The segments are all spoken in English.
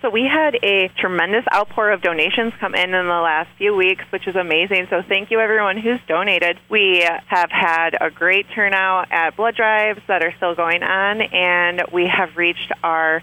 so we had a tremendous outpour of donations come in the last few weeks, which is amazing. So thank you, everyone who's donated. We have had a great turnout at blood drives that are still going on, and we have reached our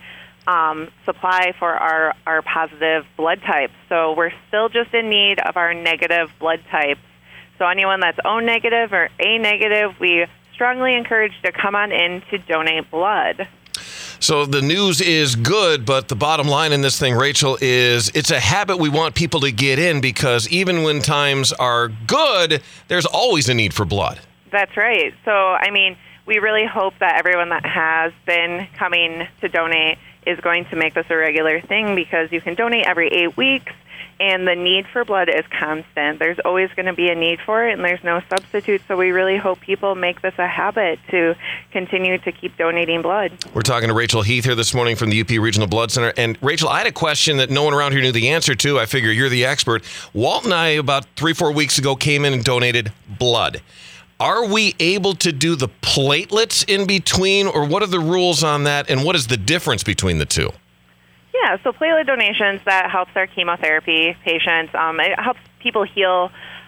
supply for our positive blood types. So we're still just in need of our negative blood types. So anyone that's O negative or A negative, we strongly encourage to come on in to donate blood. So the news is good, but the bottom line in this thing, Rachel, is it's a habit we want people to get in, because even when times are good, there's always a need for blood. That's right. So, I mean, we really hope that everyone that has been coming to donate is going to make this a regular thing, because you can donate every 8 weeks, and the need for blood is constant. There's always going to be a need for it, and there's no substitute. So we really hope people make this a habit to continue to keep donating blood. We're talking to Rachel Heath here this morning from the UP Regional Blood Center. And Rachel, I had a question that no one around here knew the answer to. I figure you're the expert. Walt and I, about 3-4 weeks ago, came in and donated blood. Are we able to do the platelets in between, or what are the rules on that, and what is the difference between the two? Yeah, so platelet donations, that helps our chemotherapy patients. It helps people heal,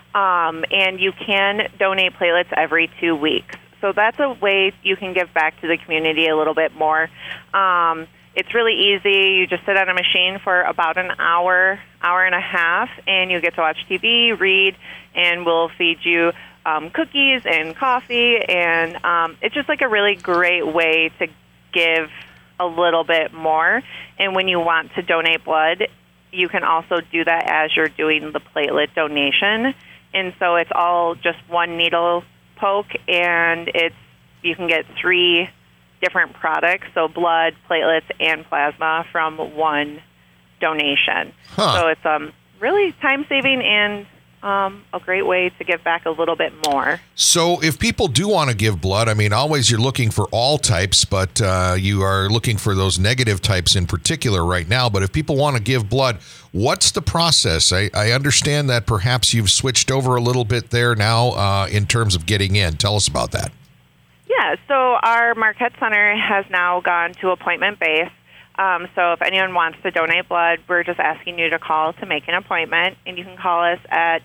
and you can donate platelets every 2 weeks. So that's a way you can give back to the community a little bit more. It's really easy. You just sit on a machine for about an hour, hour and a half, and you get to watch TV, read, and we'll feed you cookies and coffee. And it's just like a really great way to give a little bit more. And when you want to donate blood, you can also do that as you're doing the platelet donation. And so it's all just one needle poke, and you can get 3 different products, so blood, platelets, and plasma from one donation. So it's really time-saving and a great way to give back a little bit more. So if people do want to give blood, I mean, always you're looking for all types, but you are looking for those negative types in particular right now. But if people want to give blood, what's the process? I understand that perhaps you've switched over a little bit there now in terms of getting in. Tell us about that. Yeah, so our Marquette Center has now gone to appointment-based. So if anyone wants to donate blood, we're just asking you to call to make an appointment, and you can call us at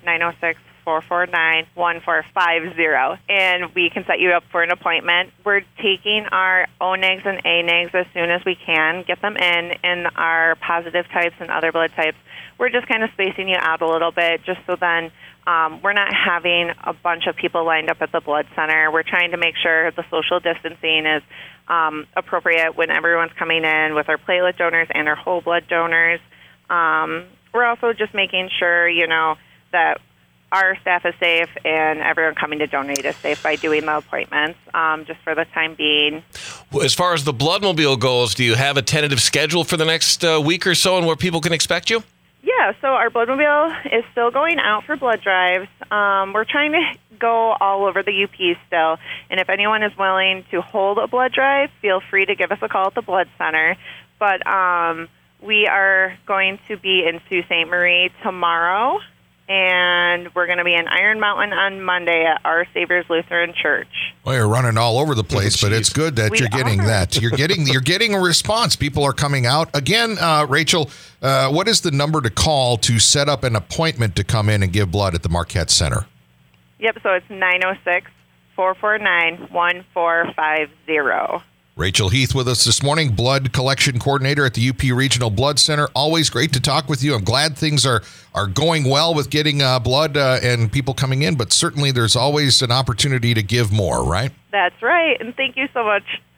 906-449-1450, and we can set you up for an appointment. We're taking our O negs and A negs as soon as we can, get them in, and our positive types and other blood types. We're just kind of spacing you out a little bit, just so then we're not having a bunch of people lined up at the blood center. We're trying to make sure the social distancing is appropriate when everyone's coming in with our platelet donors and our whole blood donors. We're also just making sure, that our staff is safe and everyone coming to donate is safe by doing the appointments, just for the time being. As far as the Bloodmobile goes, do you have a tentative schedule for the next week or so and where people can expect you? Yeah, so our Bloodmobile is still going out for blood drives. We're trying to go all over the UP still, and if anyone is willing to hold a blood drive, feel free to give us a call at the blood center. But we are going to be in Sault Ste. Marie tomorrow, and we're going to be in Iron Mountain on Monday at Our Savior's Lutheran Church. Well, you're running all over the place, but it's good that you're getting that. You're getting a response. People are coming out. Again, Rachel, what is the number to call to set up an appointment to come in and give blood at the Marquette Center? Yep, so it's 906-449-1450. Rachel Heath with us this morning, blood collection coordinator at the UP Regional Blood Center. Always great to talk with you. I'm glad things are going well with getting blood and people coming in, but certainly there's always an opportunity to give more, right? That's right, and thank you so much